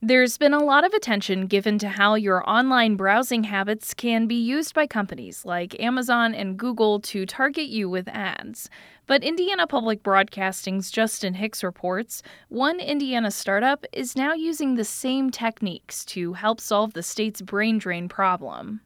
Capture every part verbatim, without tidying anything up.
There's been a lot of attention given to how your online browsing habits can be used by companies like Amazon and Google to target you with ads. But Indiana Public Broadcasting's Justin Hicks reports one Indiana startup is now using the same techniques to help solve the state's brain drain problem.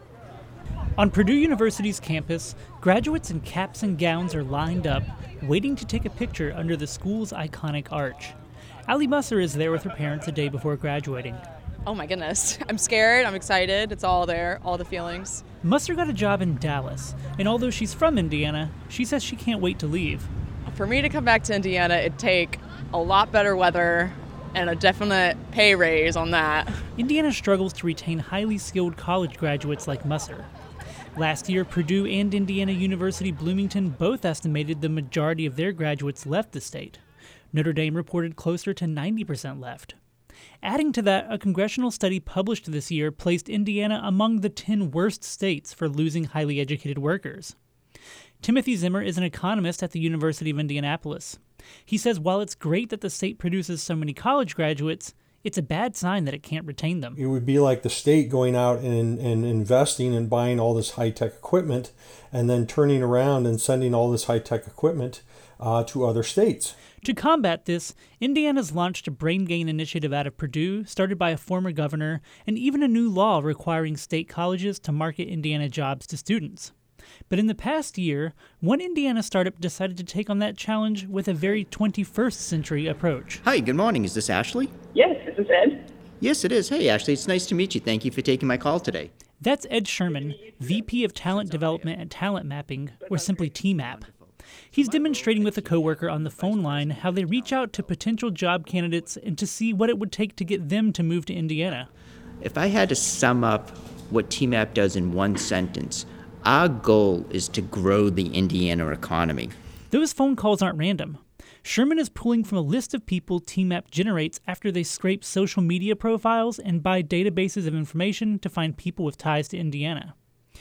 On Purdue University's campus, graduates in caps and gowns are lined up, waiting to take a picture under the school's iconic arch. Allie Musser is there with her parents a day before graduating. Oh my goodness. I'm scared. I'm excited. It's all there, all the feelings. Musser got a job in Dallas, and although she's from Indiana, she says she can't wait to leave. For me to come back to Indiana, it'd take a lot better weather and a definite pay raise on that. Indiana struggles to retain highly skilled college graduates like Musser. Last year, Purdue and Indiana University Bloomington both estimated the majority of their graduates left the state. Notre Dame reported closer to ninety percent left. Adding to that, a congressional study published this year placed Indiana among the ten worst states for losing highly educated workers. Timothy Zimmer is an economist at the University of Indianapolis. He says while it's great that the state produces so many college graduates, it's a bad sign that it can't retain them. It would be like the state going out and, and investing and buying all this high-tech equipment and then turning around and sending all this high-tech equipment uh, to other states. To combat this, Indiana's launched a brain gain initiative out of Purdue, started by a former governor, and even a new law requiring state colleges to market Indiana jobs to students. But in the past year, one Indiana startup decided to take on that challenge with a very twenty-first century approach. Hi, good morning. Is this Ashley? Yes, this is Ed. Yes, it is. Hey, Ashley, it's nice to meet you. Thank you for taking my call today. That's Ed Sherman, V P of Talent Development at Talent Mapping, or simply T MAP. He's demonstrating with a coworker on the phone line how they reach out to potential job candidates and to see what it would take to get them to move to Indiana. If I had to sum up what T MAP does in one sentence, our goal is to grow the Indiana economy. Those phone calls aren't random. Sherman is pulling from a list of people T MAP generates after they scrape social media profiles and buy databases of information to find people with ties to Indiana.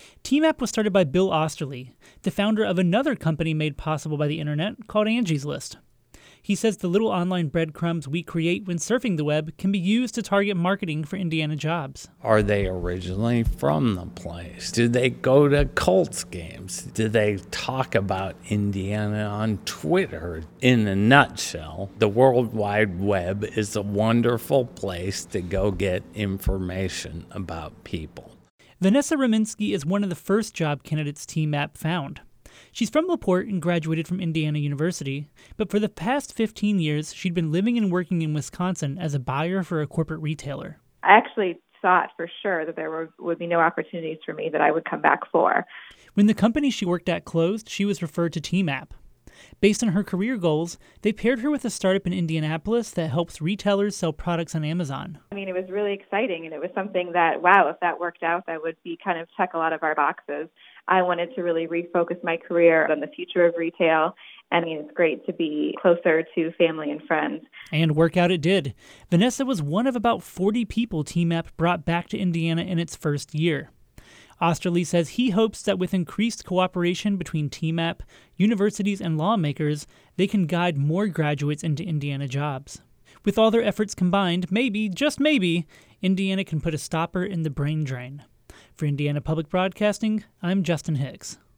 T MAP was started by Bill Osterly, the founder of another company made possible by the internet called Angie's List. He says the little online breadcrumbs we create when surfing the web can be used to target marketing for Indiana jobs. Are they originally from the place? Did they go to Colts games? Did they talk about Indiana on Twitter? In a nutshell, the World Wide Web is a wonderful place to go get information about people. Vanessa Rominsky is one of the first job candidates T MAP found. She's from LaPorte and graduated from Indiana University, but for the past fifteen years, she'd been living and working in Wisconsin as a buyer for a corporate retailer. I actually thought for sure that there were, would be no opportunities for me that I would come back for. When the company she worked at closed, she was referred to T MAP. Based on her career goals, they paired her with a startup in Indianapolis that helps retailers sell products on Amazon. I mean, it was really exciting, and it was something that, wow, if that worked out, that would be kind of check a lot of our boxes. I wanted to really refocus my career on the future of retail. I mean, it's great to be closer to family and friends. And work out it did. Vanessa was one of about forty people T MAP brought back to Indiana in its first year. Osterly says he hopes that with increased cooperation between T MAP, universities, and lawmakers, they can guide more graduates into Indiana jobs. With all their efforts combined, maybe, just maybe, Indiana can put a stopper in the brain drain. For Indiana Public Broadcasting, I'm Justin Hicks.